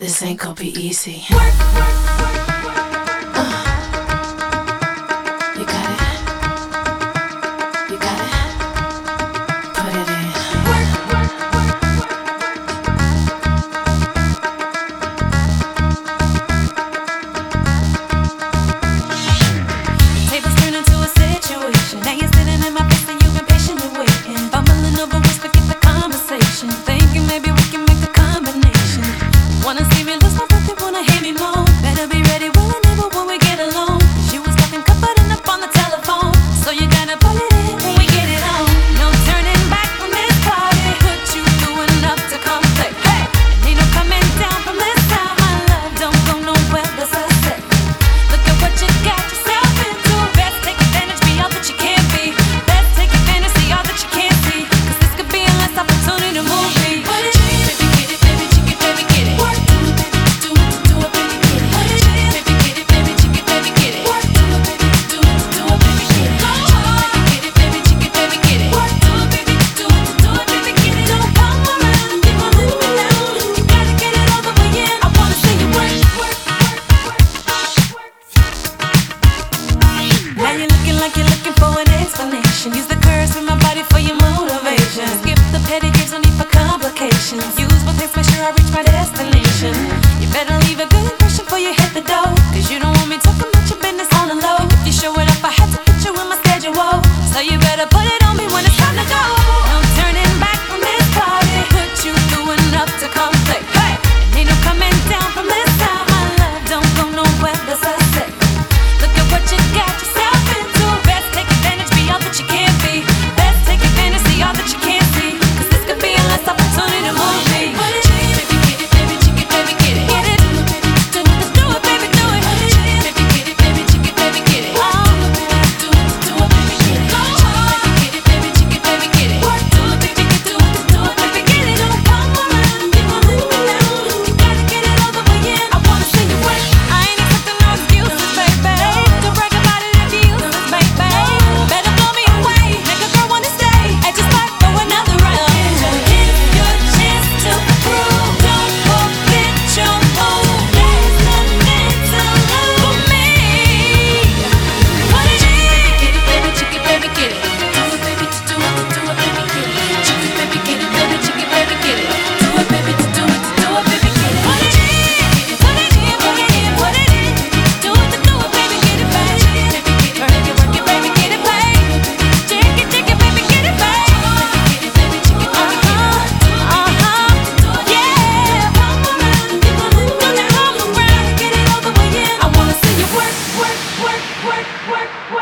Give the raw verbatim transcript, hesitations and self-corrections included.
This ain't gonna be easy. You got it. You got it. Put it in. Tables turn into a situation. Now you're sitting in my face and you've been patiently waiting. Bumbling over words, forget the conversation. Thinking maybe we can make a combination. Wanna see me lose my breath, they wanna hear me moan. Better be ready, well and able when we get alone. 'Cause you was talking comforting up on the telephone. So you gotta pull it in when we get it on. No turning back from this party. Put you through enough to come play. Hey, and ain't no coming down from this time. My love don't go nowhere, that's a set. Look at what you got yourself into. Best take advantage, be all that you can be. Best take advantage, see all that you can't see. 'Cause this could be a last opportunity to move me. Baby, get it, baby, chicken, baby, get it. Do it, do it, baby, get it. Baby, get it, baby, chicken, baby, get it. Do it, baby, do it, do it, baby, get it. Get it, baby, chicken, baby, get it. Do it, baby, do it, do it, baby, get it. Don't come around, keep on letting me down. You gotta get it all the way in. I wanna see you work, work, work, work. Now you're looking like you're looking for an explanation. Use the curves in my body for your motivation. Skip the petty games, no need for complications. Use both hands, make sure I reach my destination. You better leave a good impression before you hit the door. 'Cause you don't want me talking about your business on the low. If you show it up, I had to put you in my schedule. So you better put it on me when it's time to go. No turning back from this party. Put you through enough to come play. Hey, and ain't no coming down from this time. My love don't go nowhere, that's a set. Look at what you got yourself into. Best take advantage, be all that you can be. Best take advantage, see all that you can't see. 'Cause this could be a last opportunity to move me. Baby, get it, baby, chicken, baby, get it. Get it, do it, do it, baby, do it. Baby, get it, baby, chicken, baby, get it. Oh, do it, do it, baby, get it. Baby, get it, baby, chicken, baby, get it. Do it, baby, do it, do it, baby, get it. Don't come around, keep on letting me down. You gotta get it all the way in. I wanna see you work. I ain't accepting no excuses, baby. Don't brag about it if you use this, baby. Better blow me away, make a girl wanna stay. I just might go another round. Here's your chance to prove. Don't forget your move. There's nothing to lose for me. What is it? Get it, baby, chicken, baby, get it. Do it, baby, do it, do it, baby, get it. Chicken, baby, get it, baby, chicken, baby, get it. Do it, baby, do it, do it, baby, get it. What is it? Put it in, put it in, put it in. Do it, do it, baby, get it back. Work it, work it, baby, get it back. Chick it, chick it, baby, get it back. Uh-huh, uh-huh, yeah. Come around, keep on moving, come around, get it all the way in. I wanna see you work, work, work, work, work, work.